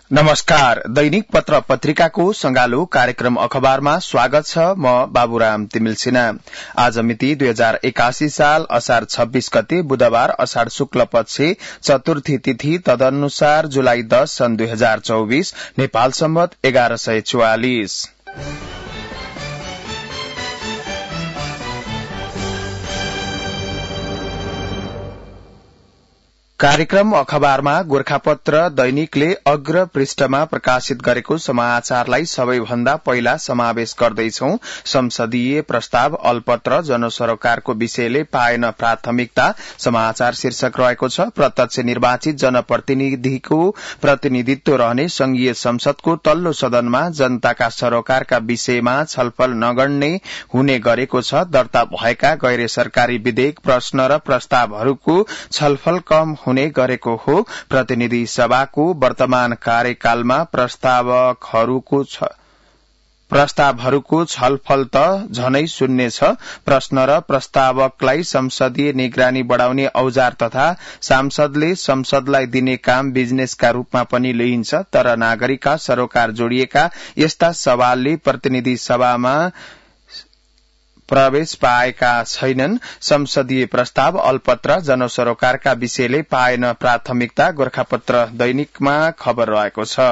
नमस्कार। दैनिक पत्र पत्रिकाको संगालो कार्यक्रम अखबारमा स्वागत छ। म बाबुराम तिमिल सिन्हा। आज मिति 2081 साल असार 26 गते बुधबार असार शुक्ल पक्ष चतुर्थी तिथि तदनुसार जुलाई 10 सन् 2024 नेपाल सम्वत 1144। कार्यक्रम अखबारमा गोरखापत्र दैनिकले अग्र पृष्ठमा प्रकाशित गरेको समाचारलाई सबैभन्दा पहिला समावेश गर्दैछौ। संसदीय प्रस्ताव अल्पत्र जनसरोकारको विषयले पाएन प्राथमिकता समाचार शीर्षक रहेको छ। प्रत्यक्ष निर्वाचित जनप्रतिनिधिको प्रतिनिधित्व रहने संघीय संसदको तल्लो सदनमा जनताका सरोकारका विषयमा छलफल नगर्ने हुने गरेको छ। दर्ता भएका गैर सरकारी विधेयक प्रश्न र प्रस्तावहरूको छलफल कम हुने गरेको हो। प्रतिनिधि सभाको वर्तमान कार्यकालमा प्रस्तावहरूको छलफल त झनै शून्य छ। प्रश्न र प्रस्तावकलाई संसदीय निगरानी बढ़ाउने औजार तथा सांसदले संसदलाई दिने काम बिजनेसका रूपमा पनि लिइन्छ। तर नागरिकका सरोकार जोडिएका यस्ता सवालले प्रतिनिधि सभामा प्रवेश पाएका छैनन्। संसदीय प्रस्ताव अल्पत्र जनसरोकारका विषयले पाएन प्राथमिकता गोरखापत्र दैनिकमा खबर रहेको छ।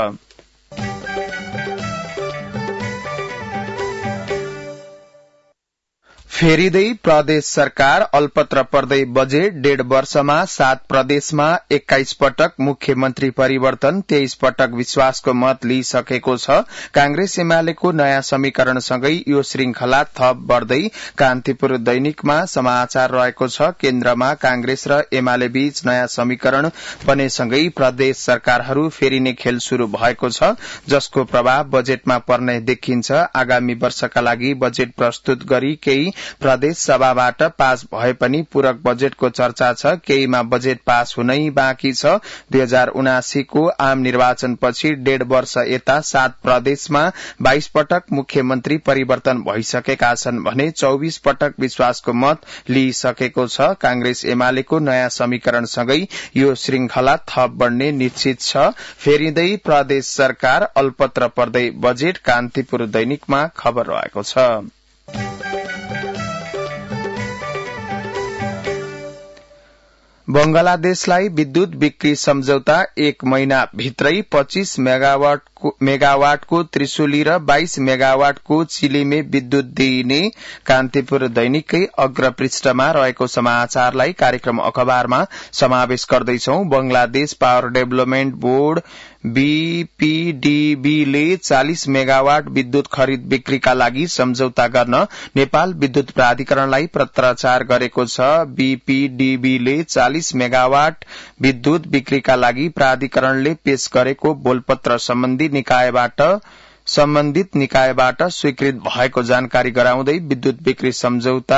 फेरिदै प्रदेश सरकार अल्पत्र पर्दै बजेट 1.5 वर्षमा 7 प्रदेशमा 21 पटक मुख्यमन्त्री परिवर्तन 23 पटक विश्वासको मत लिइसकेको छ। कांग्रेस एमालेको नयाँ समीकरणसँगै यो श्रृंखला थप बढ़दै कान्तिपुर दैनिकमा समाचार रहेको छ। केन्द्रमा कांग्रेस र एमाले बीच नयाँ समीकरण बनेसँगै प्रदेश सरकारहरू फेरिने खेल शुरू भएको छ, जसको प्रभाव बजेटमा पर्ने देखिन्छ। आगामी वर्षका लागि बजेट प्रस्तुत गरी केही प्रदेश सभाबाट पास भए पनि पूरक बजेटको चर्चा छ। केहीमा बजेट पास हुनै बाँकी छ। 2079 को आम निर्वाचनपछि 1.5 वर्ष यता 7 प्रदेशमा 22 पटक मुख्यमन्त्री परिवर्तन भइसकेका छन् भने 24 पटक विश्वासको मत लिइसकेको छ। कांग्रेस एमालेको नयाँ समीकरणसँगै यो श्रृंखला थप बढ़ने निश्चित छ। फेरिदै प्रदेश सरकार अल्पत्र पर्दै बजेट कान्तिपुर दैनिकमा खबर रहेको छ। बंगलादेशलाई विद्युत बिक्री सम्झौता 1 महिना भित्रै 25 मेगावाटको त्रिशुली र 22 मेगावाटको चिलीमे विद्युत दिइने कान्तिपुर दैनिककै अग्र पृष्ठमा रहेको समाचारलाई कार्यक्रम अखबारमा समावेश गर्दैछौ। बंगलादेश पावर डेभलपमेन्ट बोर्ड बीपीडीबीले 40 मेगावाट विद्युत खरिद बिक्रीका लागि सम्झौता गर्न नेपाल विद्युत प्राधिकरणलाई पत्राचार गरेको छ। बीपीडीबीले 40 मेगावाट विद्युत बिक्रीका लागि प्राधिकरणले पेश गरेको बोलपत्र सम्बन्धित निकायबाट स्वीकृत भएको जानकारी गराउँदै विद्युत बिक्री सम्झौता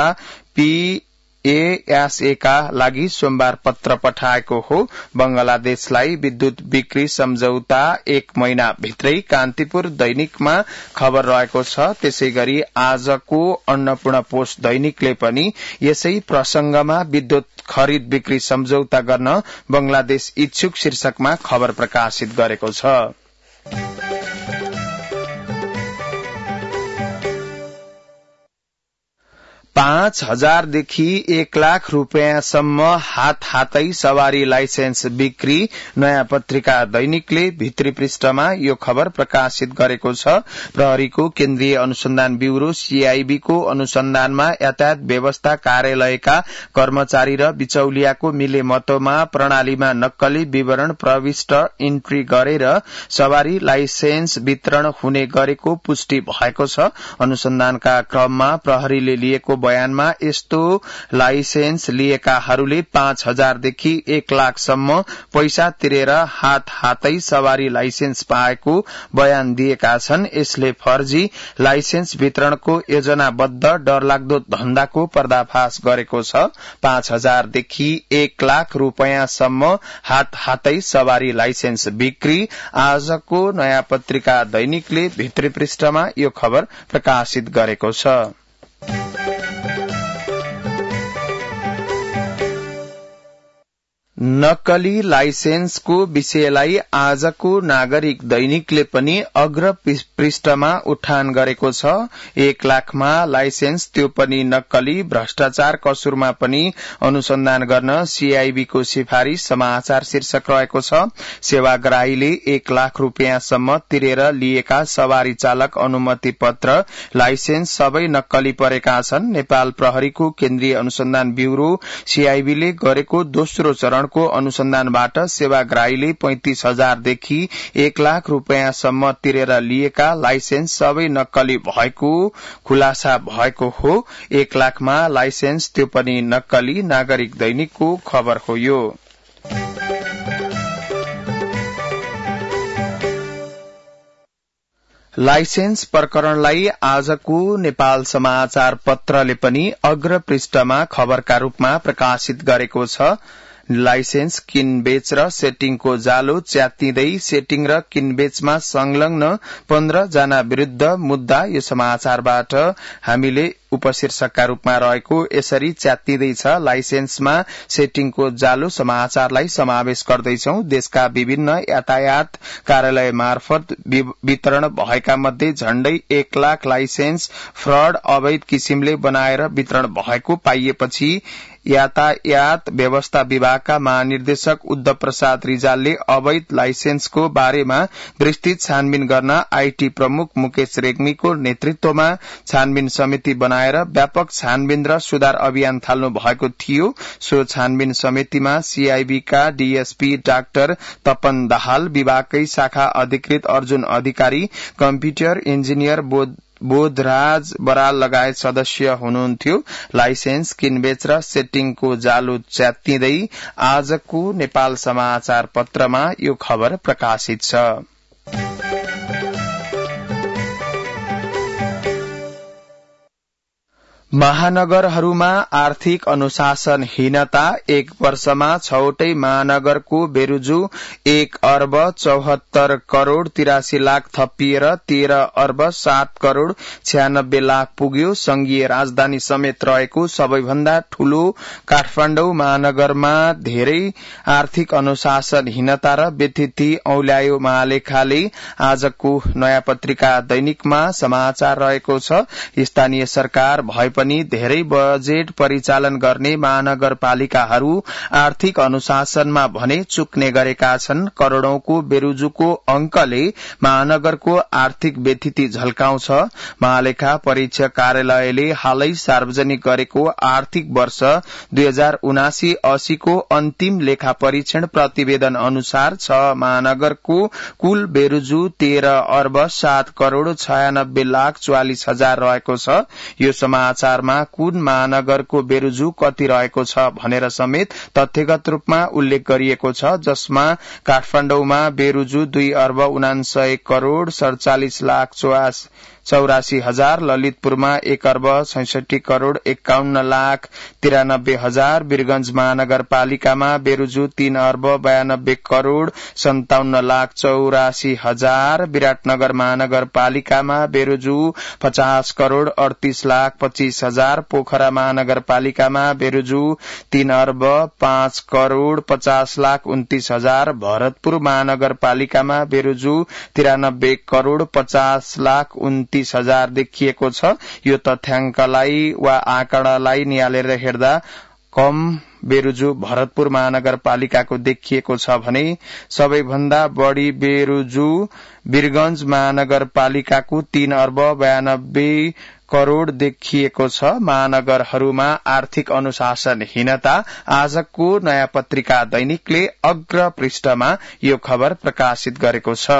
PASA का लागि सोमबार पत्र पठाएको हो। बंगलादेशलाई विद्युत बिक्री सम्झौता 1 महिना भित्रै कान्तिपुर दैनिकमा खबर रहेको छ। त्यसैगरी आजको अन्नपूर्ण पोस्ट दैनिकले पनि यसै प्रसंगमा विद्युत खरिद बिक्री सम्झौता गर्न बंगलादेश इच्छुक शीर्षकमा खबर प्रकाशित गरेको छ। 5,000 देखि 1 लाख रुपियाँसम्म हातै सवारी लाइसेन्स बिक्री नयाँ पत्रिका दैनिकले भित्री पृष्ठमा यो खबर प्रकाशित गरेको छ। प्रहरीको केन्द्रीय अनुसन्धान ब्यूरो CIB को अनुसन्धानमा यातायात व्यवस्था कार्यालयका कर्मचारी र बिचौलियाको मिलेमतोमा प्रणालीमा नक्कली विवरण प्रविष्ट इन्ट्री गरेर सवारी लाइसेन्स वितरण हुने गरेको पुष्टि भएको छ। अनुसन्धानका क्रममा प्रहरीले लिएको बयानमा यस्तो लाइसेन्स लिएकाहरूले 5,000 देखि 1 लाखसम्म पैसा तिरेर हातै सवारी लाइसेन्स पाएको बयान दिएका छन्। यसले फर्जी लाइसेन्स वितरणको योजनाबद्ध डरलाग्दो धन्दाको पर्दाफाश गरेको छ। 5,000 देखि 1 लाख रुपियाँसम्म हातै सवारी लाइसेन्स बिक्री आजको नयाँ पत्रिका दैनिकले भित्री पृष्ठमा यो खबर प्रकाशित गरेको छ। नक्कली लाइसेन्सको विषयलाई आजको नागरिक दैनिकले पनि अग्र पृष्ठमा उठान गरेको छ। 1 लाखमा लाइसेन्स, त्यो पनि नक्कली, भ्रष्टाचार कसुरमा पनि अनुसन्धान गर्न सीआईबीको सिफारिश समाचार शीर्षक रहेको छ। सेवाग्राहीले 1 लाख रुपियाँसम्म तिरेर लिएका सवारी चालक अनुमति पत्र, लाइसेन्स सबै नक्कली परेका छन्। नेपाल प्रहरीको केन्द्रीय अनुसन्धान ब्यूरो सीआईबीले गरेको दोस्रो चरण को अनुसन्धानबाट सेवाग्राहीले 35,000 देखि 1 लाख रुपियाँसम्म तिरेर लिएका लाइसेन्स सबै नक्कली भएको खुलासा भएको हो। 1 लाखमा लाइसेन्स, त्यो पनि नक्कली, नागरिक दैनिकको खबर हो यो। लाइसेन्स प्रकरणलाई आजको नेपाल समाचार पत्रले पनि अग्र पृष्ठमा खबरका रूपमा प्रकाशित गरेको छ। लाइसेन्स किनबेच र सेटिङको जालो च्यातिँदै सेटिङ र किनबेचमा संलग्न 15 जना विरूद्ध मुद्दा, यो समाचारबाट हामीले उपशीर्षकका रूपमा रहेको यसरी च्यातिँदैछ लाइसेन्समा सेटिङको जालो समाचारलाई समावेश गर्दैछौं। देशका विभिन्न यातायात कार्यालय मार्फत वितरण भएका मध्ये झण्डै 1 लाख लाइसेन्स फ्रड अवैध किसिमले बनाएर वितरण भएको पाइएपछि यातायात व्यवस्था विभागका महानिर्देशक उद्धव प्रसाद रिजालले अवैध लाइसेन्सको बारेमा विस्तृत छानबिन गर्न आईटी प्रमुख मुकेश रेग्मीको नेतृत्वमा छानबिन समिति बनाएर व्यापक छानबिन र सुधार अभियान थाल्नु भएको थियो। सो छानबिन समितिमा सीआईबीका डीएसपी डाक्टर तपन दाहाल, विभागकै शाखा अधिकृत अर्जुन अधिकारी, कम्प्युटर इन्जिनियर बोधराज बराल लगायत सदस्य हुनुहुन्थ्यो। लाइसेन्स किनबेच र सेटिङको जालो च्यातिँदै आजको नेपाल समाचार पत्रमा यो खबर प्रकाशित छ। महानगरहरूमा आर्थिक अनुशासनहीनता, 1 वर्षमा 6वटै महानगरको बेरुजु 1 अर्ब 74 करोड़ 83 लाख थपिएर 13 अर्ब 7 करोड़ 96 लाख पुग्यो। संघीय राजधानी समेत रहेको सबैभन्दा ठूलो काठमाडौँ महानगरमा धेरै आर्थिक अनुशासनहीनता र व्यथिति औल्यायो महालेखाले आजको नयाँ पत्रिका दैनिकमा समाचार रहेको छ। स्थानीय सरकार भए पनि धेरै बजेट परिचालन गर्ने महानगरपालिकाहरू आर्थिक अनुशासनमा भने चुक्ने गरेका छन्। करोड़ौंको बेरुजुको अंकले महानगरको आर्थिक व्यथिति झल्काउँछ। महालेखा परीक्षक कार्यालयले हालै सार्वजनिक गरेको आर्थिक वर्ष 2079-80 को अन्तिम लेखा परीक्षण प्रतिवेदन अनुसार 6 महानगरको कुल बेरुजु 13 अर्ब 7 करोड़ 96 लाख 44 हजार रहेको छ। यो समाचारमा कुन महानगरको बेरुजु कति रहेको छ भनेर समेत तथ्यगत रूपमा उल्लेख गरिएको छ, जसमा काठमाडौँमा बेरुजु 2 अर्ब 49 करोड़ 47 लाख 84 हजार, ललितपुरमा 1 अर्ब 66 करोड़ 51 लाख 93 हजार, वीरगंज महानगरपालिकामा बेरुजु 3 अर्ब 92 करोड़ 57 लाख 84 हजार, विराटनगर महानगरपालिकामा बेरुजु 50 करोड़ 38 लाख 25 हजार, पोखरा महानगरपालिकामा बेरुजु 3 अर्ब 5 करोड़ 50 लाख 29 हजार, भरतपुर महानगरपालिकामा बेरुजु 93 करोड़ 50 लाख 29 हजार देखिएको छ। यो तथ्याङ्कलाई वा आँकडालाई निहालेर हेर्दा कम बेरुजु भरतपुर महानगरपालिकाको देखिएको छ भने सबैभन्दा बढ़ी बेरुजु वीरगंज महानगरपालिकाको 3 अर्ब 92 करोड़ देखिएको छ। महानगरहरूमा आर्थिक अनुशासनहीनता, आजको नयाँ पत्रिका दैनिकले अग्र पृष्ठमा यो खबर प्रकाशित गरेको छ।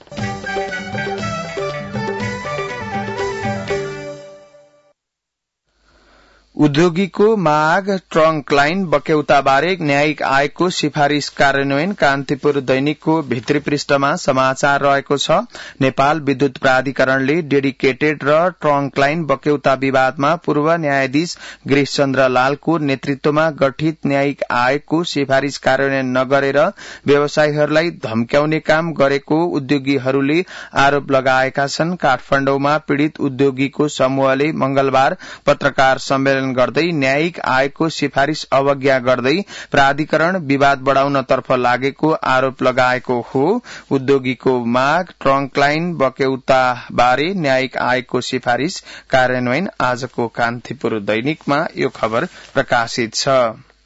उद्योगीको माग, ट्रंक लाइन बक्यौताबारे न्यायिक आयोगको सिफारिश कार्यान्वयन, कान्तिपुर दैनिकको भित्री पृष्ठमा समाचार रहेको छ। नेपाल विद्युत प्राधिकरणले डेडिकेटेड र ट्रंक लाइन बक्यौता विवादमा पूर्व न्यायाधीश गिरीशचन्द्र लालको नेतृत्वमा गठित न्यायिक आयोगको सिफारिश कार्यान्वयन नगरेर व्यवसायीहरूलाई धम्क्याउने काम गरेको उद्योगीहरूले आरोप लगाएका छन्। काठमाडौँमा पीड़ित उद्योगीको समूहले मंगलबार पत्रकार सम्मेलन सञ्चालन गर्दै न्यायिक आयोगको सिफारिश अवज्ञा गर्दै प्राधिकरण विवाद बढ़ाउनतर्फ लागेको आरोप लगाएको हो। उद्योगीको माग ट्रङ्क लाइन बक्यौता बारे न्यायिक आयोगको सिफारिश कार्यान्वयन आजको कान्तिपुर दैनिकमा यो खबर प्रकाशित छ।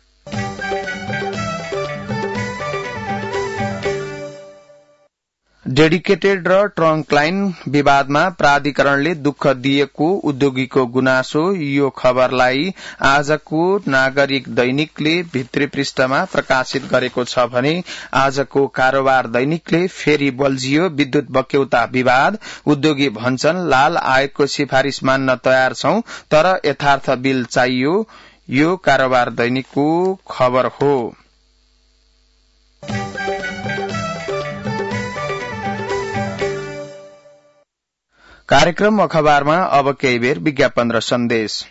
डेडिकेटेड र ट्रङ्क लाइन विवादमा प्राधिकरणले दुःख दिएको उद्योगीको गुनासो, यो खबरलाई आजको नागरिक दैनिकले भित्री पृष्ठमा प्रकाशित गरेको छ भने आजको कारोबार दैनिकले फेरि बल्झियो विद्युत बक्यौता विवाद, उद्योगी भन्छन् लाल आयोगको सिफारिश मान्न तयार छौं तर यथार्थ बिल चाहियो, यो कारोबार दैनिकको खबर हो। कार्यक्रम अखबारमा अब केही बेर विज्ञापन र सन्देश।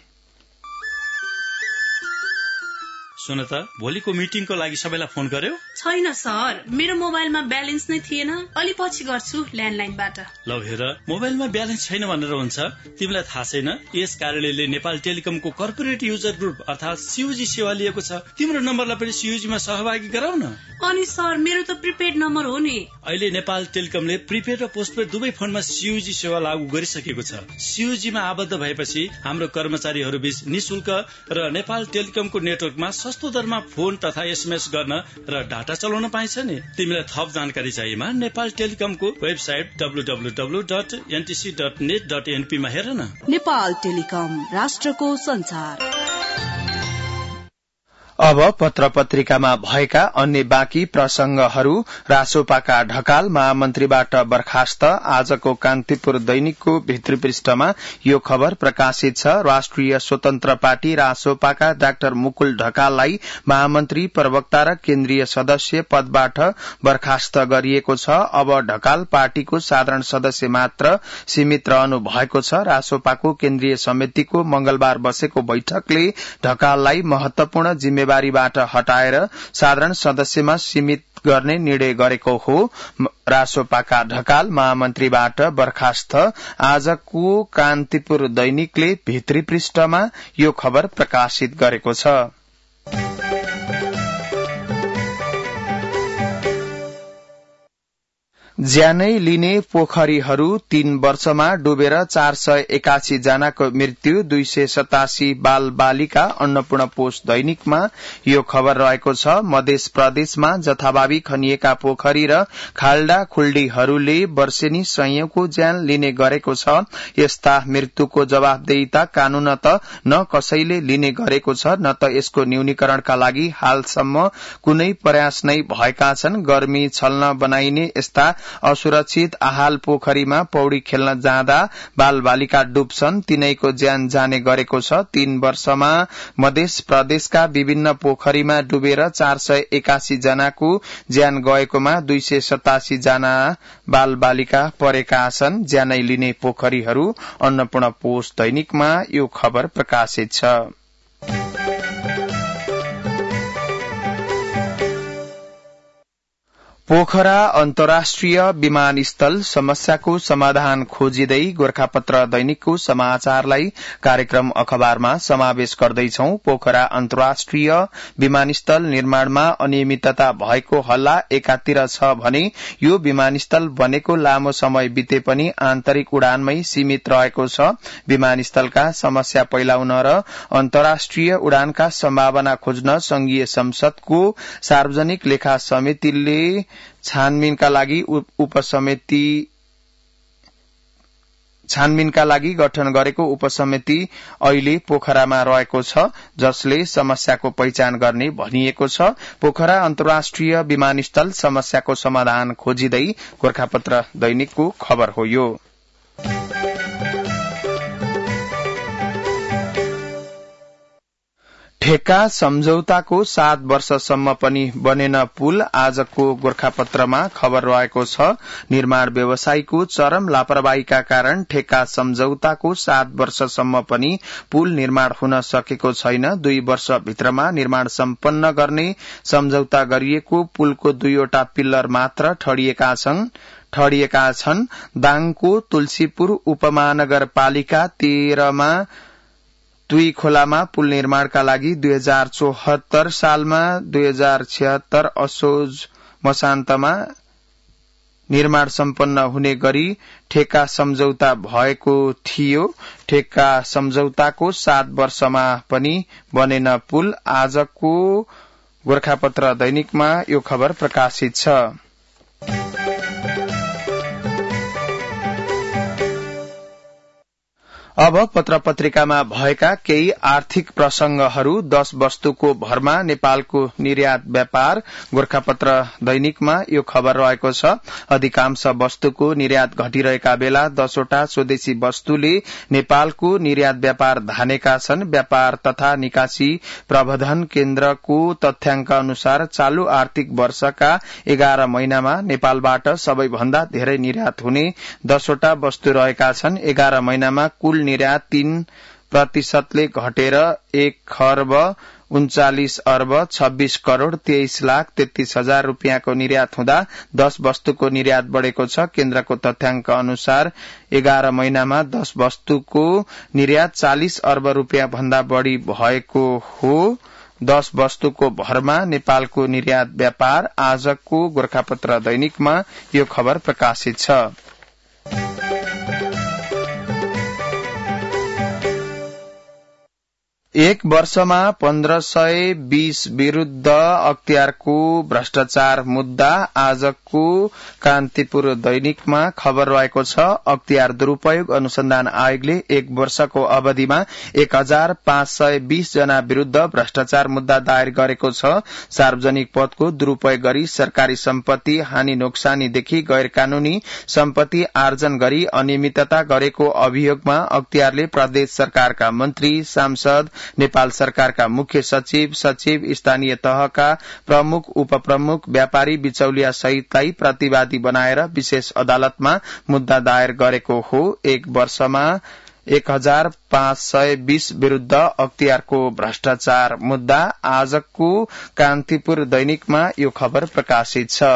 सुन त, भोलिको मिटिङको लागि सबैलाई फोन गर्यो? छैन सर, मेरो मोबाइलमा ब्यालेन्स नै थिएन। अलि पछि गर्छु ल्यान्डलाइनबाट। ल हेर, मोबाइलमा ब्यालेन्स छैन भनेर हुन्छ? तिमीलाई थाहा छैन यस कार्यालयले नेपाल टेलिकमको कर्पोरेट युजर ग्रुप अर्थात सीयूजी सेवा लिएको छ। तिम्रो नम्बरलाई पनि सीयूजीमा सहभागी गराउन। अनि सर, मेरो त प्रिपेड नम्बर हो नि। अहिले नेपाल टेलिकमले प्रिपेड र पोस्टपेड दुवै फोनमा सीयूजी सेवा लागू गरिसकेको छ। सीयूजीमा आबद्ध भएपछि हाम्रो कर्मचारीहरू बीच निशुल्क र नेपाल टेलिकमको नेटवर्कमा सस्तो दरमा फोन तथा एसएमएस गर्न र डाटा चलाउन पाइन्छ नि। तिमीलाई थप जानकारी चाहिएमा नेपाल टेलिकमको वेबसाइट www.ntc.net.np मा हेर न। नेपाल टेलिकम, राष्ट्रको संचार। अब पत्र पत्रिकामा भएका अन्य बाँकी प्रसंगहरू। रासोपाका ढकाल महामन्त्रीबाट बर्खास्त, आजको कान्तिपुर दैनिकको भित्री पृष्ठमा यो खबर प्रकाशित छ। राष्ट्रिय स्वतन्त्र पार्टी रासोपाका डाक्टर मुकुल ढकाललाई महामन्त्री, प्रवक्ता र केन्द्रीय सदस्य पदबाट बर्खास्त गरिएको छ। अब ढकाल पार्टीको साधारण सदस्य मात्र सीमित रहनु भएको छ। रासोपाको केन्द्रीय समितिको मंगलबार बसेको बैठकले ढकाललाई महत्वपूर्ण जिम्मेवारीबाट हटाएर साधारण सदस्यमा सीमित गर्ने निर्णय गरेको हो। रासोपाका ढकाल महामन्त्रीबाट बर्खास्त, आजको कान्तिपुर दैनिकले भित्री पृष्ठमा यो खबर प्रकाशित गरेको छ। ज्यानै लिने पोखरीहरू 3 वर्षमा डुबेर 481 जनाको मृत्यु, 287 बाल बालिका। अन्नपूर्ण पोस्ट दैनिकमा यो खबर रहेको छ। मध्य प्रदेशमा जथाभावी खनिएका पोखरी र खाल्डा खुल्डीहरूले वर्षेनी सयौंको ज्यान लिने गरेको छ। यस्ता मृत्युको जवाफदेहिता कानून त न कसैले लिने गरेको छ न त यसको न्यूनीकरणका लागि हालसम्म कुनै प्रयास नै भएका छन्। गर्मी छल्न बनाइने यस्ता असुरक्षित आहाल पोखरीमा पौडी खेल्न जाँदा बाल बालिका डुब्छन्, तिनैको ज्यान जाने गरेको छ। 3 वर्षमा मध्य प्रदेशका विभिन्न पोखरीमा डुबेर 481 जनाको ज्यान गएकोमा 287 जना बाल बालिका परेका छन्। ज्यानै लिने पोखरीहरू, अन्नपूर्ण पोस्ट दैनिकमा यो खबर प्रकाशित छ। पोखरा अन्तर्राष्ट्रिय विमानस्थल समस्याको समाधान खोजिँदै गोरखापत्र दैनिकको समाचारलाई कार्यक्रम अखबारमा समावेश गर्दैछौ। पोखरा अन्तर्राष्ट्रिय विमानस्थल निर्माणमा अनियमितता भएको हल्ला एकातिर छ भने यो विमानस्थल बनेको लामो समय बिते पनि आन्तरिक उडानमै सीमित रहेको छ। विमानस्थलका समस्या पैलाउन र अन्तर्राष्ट्रिय उडानका सम्भावना खोज्न संघीय संसदको सार्वजनिक लेखा समितिले छानबिनका लागि गठन गरेको उपसमिति अहिले पोखरामा रहेको छ, जसले समस्याको पहिचान गर्ने भनिएको छ। पोखरा अन्तर्राष्ट्रिय विमानस्थल समस्याको समाधान खोजिँदै गोरखापत्र दैनिकको खबर हो यो। ठेक्का सम्झौताको 7 वर्षसम्म पनि बनेन पुल, आजको गोरखापत्रमा खबर रहेको छ। निर्माण व्यवसायीको चरम लापरवाहीका कारण ठेक्का सम्झौताको 7 वर्षसम्म पनि पुल निर्माण हुन सकेको छैन। 2 वर्षभित्रमा निर्माण सम्पन्न गर्ने सम्झौता गरिएको पुलको 2वटा पिल्लर मात्र ठडिएका छन्। दाङको तुलसीपुर उपमहानगरपालिका 13 मा दुई खोलामा पुल निर्माणका लागि 2074 सालमा 2076 असोज मसान्तमा निर्माण सम्पन्न हुने गरी ठेक्का सम्झौता भएको थियो। ठेक्का सम्झौताको 7 वर्षमा पनि बनेन पुल। आजको गोरखापत्र दैनिकमा यो खबर प्रकाशित छ। अब पत्र पत्रिकामा भएका केही आर्थिक प्रसंगहरू। 10 वस्तुको भरमा नेपालको निर्यात व्यापार। गोरखापत्र दैनिकमा यो खबर रहेको छ। अधिकांश वस्तुको निर्यात घटिरहेका बेला 10 वटा स्वदेशी वस्तुले नेपालको निर्यात व्यापार धानेका छन्। व्यापार तथा निकासी प्रबन्धन केन्द्रको तथ्याङ्क अनुसार चालू आर्थिक वर्षका 11 महिनामा नेपालबाट सबैभन्दा धेरै निर्यात हुने 10 वटा वस्तु रहेका छन्। 11 महिनामा कुल निर्यात 3% घटेर 1,39,26,23,33,000 रुपियाँको निर्यात हुँदा 10 वस्तुको निर्यात बढ़ेको छ। केन्द्रको तथ्याङ्क अनुसार 11 महिनामा 10 वस्तुको निर्यात 40 अर्ब रुपियाँ भन्दा बढ़ी भएको हो। 10 वस्तुको भरमा नेपालको निर्यात व्यापार। आजको गोरखापत्र दैनिकमा यो खबर प्रकाशित छ। एक वर्षमा 1520 विरूद्ध अख्तियारको भ्रष्टाचार मुद्दा। आजको कान्तिपुर दैनिकमा खबर रहेको छ। अख्तियार दुरूपयोग अनुसन्धान आयोगले 1 वर्षको अवधिमा 1520 जना विरूद्ध भ्रष्टाचार मुद्दा दायर गरेको छ। सार्वजनिक पदको दुरूपयोग गरी सरकारी सम्पत्ति हानि नोक्सानीदेखि गैर कानूनी सम्पत्ति आर्जन गरी अनियमितता गरेको अभियोगमा अख्तियारले प्रदेश सरकारका मन्त्री, सांसद, नेपाल सरकारका मुख्य सचिव, स्थानीय तहका प्रमुख, उपप्रमुख, व्यापारी, बिचौलिया सहितलाई प्रतिवादी बनाएर विशेष अदालतमा मुद्दा दायर गरेको हो। 1 वर्षमा 1520 विरूद्ध अख्तियारको भ्रष्टाचार मुद्दा। आजको कान्तिपुर दैनिकमा यो खबर प्रकाशित छ।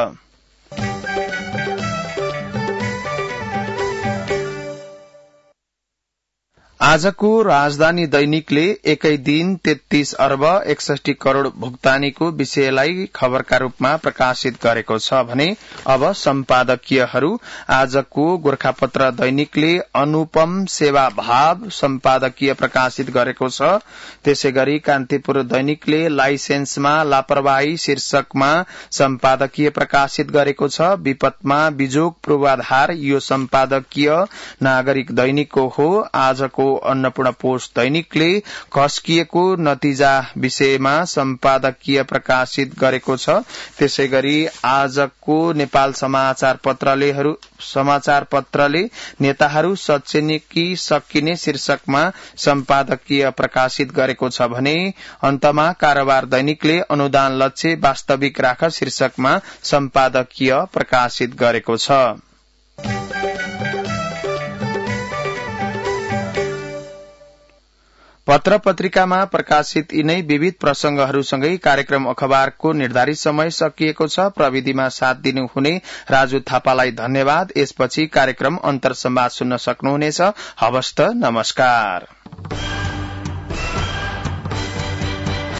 आजको राजधानी दैनिकले एकै दिन 33 अर्ब 61 करोड़ भुक्तानीको विषयलाई खबरका रूपमा प्रकाशित गरेको छ भने अब सम्पादकीयहरू। आजको गोरखापत्र दैनिकले अनुपम सेवा भाव सम्पादकीय प्रकाशित गरेको छ। त्यसैगरी कान्तिपुर दैनिकले लाइसेन्समा लापरवाही शीर्षकमा सम्पादकीय प्रकाशित गरेको छ। विपदमा बिजोग पूर्वाधार यो सम्पादकीय नागरिक दैनिकको हो। आजको अन्नपूर्ण पोस्ट दैनिकले खस्किएको नतिजा विषयमा सम्पादकीय प्रकाशित गरेको छ। त्यसैगरी आजको नेपाल समाचार पत्रले नेताहरू सचेनिकी सकिने शीर्षकमा सम्पादकीय प्रकाशित गरेको छ भने अन्तमा कारोबार दैनिकले अनुदान लक्ष्य वास्तविक राख शीर्षकमा सम्पादकीय प्रकाशित गरेको छ। पत्र पत्रिकामा प्रकाशित यिनै विविध प्रसंगहरूसँगै कार्यक्रम अखबारको निर्धारित समय सकिएको छ। प्रविधिमा साथ दिनुहुने राजु थापालाई धन्यवाद। यसपछि कार्यक्रम अन्तर्संवाद सुन्न सक्नुहुनेछ। हवस् त, नमस्कार।